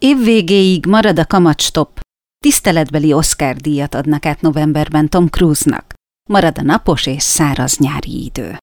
Év végéig marad a kamatstopp. Tiszteletbeli Oscar-díjat adnak át novemberben Tom Cruise-nak. Marad a napos és száraz nyári idő.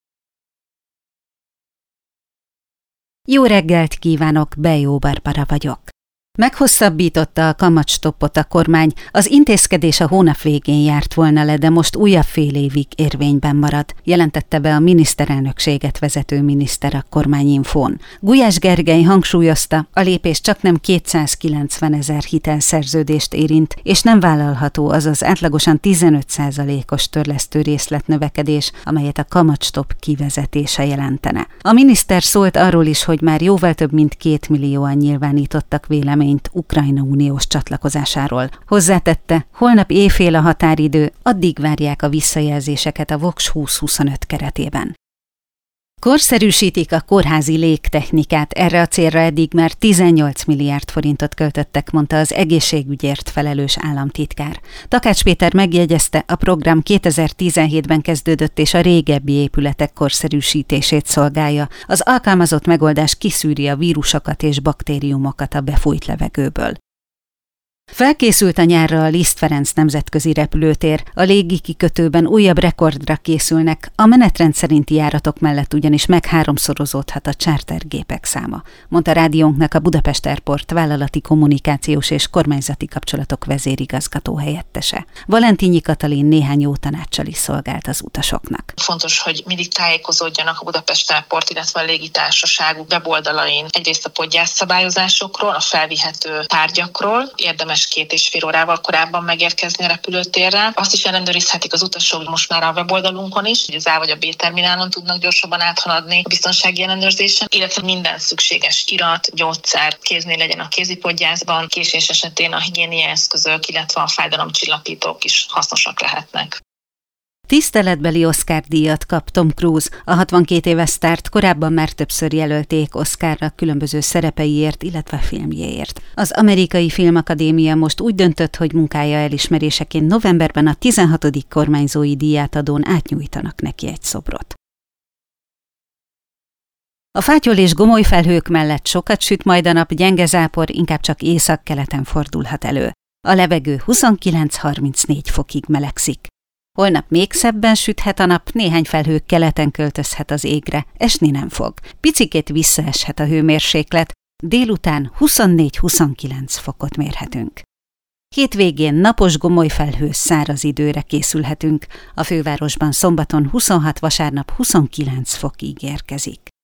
Jó reggelt kívánok, Bejó Barbara vagyok. Meghosszabbította a kamatstoppot a kormány, az intézkedés a hónap végén járt volna le, de most újabb fél évig érvényben marad, jelentette be a miniszterelnökséget vezető miniszter a Kormányinfón. Gulyás Gergely hangsúlyozta, a lépés csaknem 290 000 hitelszerződést érint, és nem vállalható az az átlagosan 15%-os törlesztő részletnövekedés, amelyet a kamatstopp kivezetése jelentene. A miniszter szólt arról is, hogy már jóval több mint 2 millióan nyilvánítottak véleményt Ukrajna uniós csatlakozásáról. Hozzátette, holnap éjfél a határidő, addig várják a visszajelzéseket a Vox 2025 keretében. Korszerűsítik a kórházi légtechnikát, erre a célra eddig már 18 milliárd forintot költöttek, mondta az egészségügyért felelős államtitkár. Takács Péter megjegyezte, a program 2017-ben kezdődött és a régebbi épületek korszerűsítését szolgálja. Az alkalmazott megoldás kiszűri a vírusokat és baktériumokat a befújt levegőből. Felkészült a nyárra a Liszt Ferenc nemzetközi repülőtér, a légi kikötőben újabb rekordra készülnek, a menetrend szerinti járatok mellett ugyanis megháromszorozódhat a chartergépek száma, mondta rádiónknak a Budapest Airport vállalati kommunikációs és kormányzati kapcsolatok vezérigazgató helyettese. Valentinyi Katalin néhány jó tanáccsal is szolgált az utasoknak. Fontos, hogy mindig tájékozódjanak a Budapest Airport, illetve a légitársaságuk weboldalain egyrészt a podgyászszabályozásokról, a felvihető tárgyakról, érdemes 2,5 órával korábban megérkezni a repülőtérre. Azt is ellenőrizhetik az utasok most már a weboldalunkon is, hogy az A vagy a B terminálon tudnak gyorsabban áthaladni a biztonsági ellenőrzésen, illetve minden szükséges irat, gyógyszer kéznél legyen a kézipodgyászban, késés esetén a higiéniai eszközök, illetve a fájdalomcsillapítók is hasznosak lehetnek. Tiszteletbeli Oscar-díjat kap Tom Cruise. A 62 éves sztárt korábban már többször jelölték Oscarra különböző szerepeiért, illetve filmjéért. Az Amerikai Filmakadémia most úgy döntött, hogy munkája elismeréseként novemberben a 16. kormányzói díjátadón átnyújtanak neki egy szobrot. A fátyol és gomoly felhők mellett sokat süt majd a nap, gyenge zápor inkább csak északkeleten fordulhat elő. A levegő 29-34 fokig melegszik. Holnap még szebben süthet a nap, néhány felhő keleten költözhet az égre, esni nem fog. Picikét visszaeshet a hőmérséklet, délután 24-29 fokot mérhetünk. Hétvégén napos gomoly felhős száraz időre készülhetünk, a fővárosban szombaton 26, vasárnap 29 fokig érkezik.